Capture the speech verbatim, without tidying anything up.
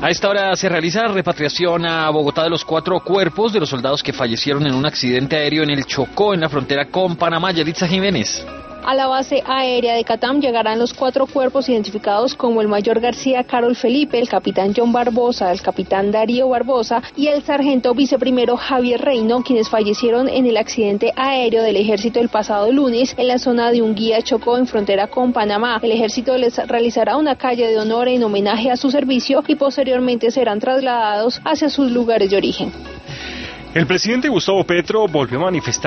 A esta hora se realiza la repatriación a Bogotá de los cuatro cuerpos de los soldados que fallecieron en un accidente aéreo en el Chocó, en la frontera con Panamá. Yelitza Jiménez. A la base aérea de Catam llegarán los cuatro cuerpos identificados como el mayor García Carol Felipe, el capitán John Barbosa, el capitán Darío Barbosa y el sargento viceprimero Javier Reino, quienes fallecieron en el accidente aéreo del ejército el pasado lunes en la zona de Unguía, Chocó, en frontera con Panamá. El ejército les realizará una calle de honor en homenaje a su servicio y posteriormente serán trasladados hacia sus lugares de origen. El presidente Gustavo Petro volvió a manifestar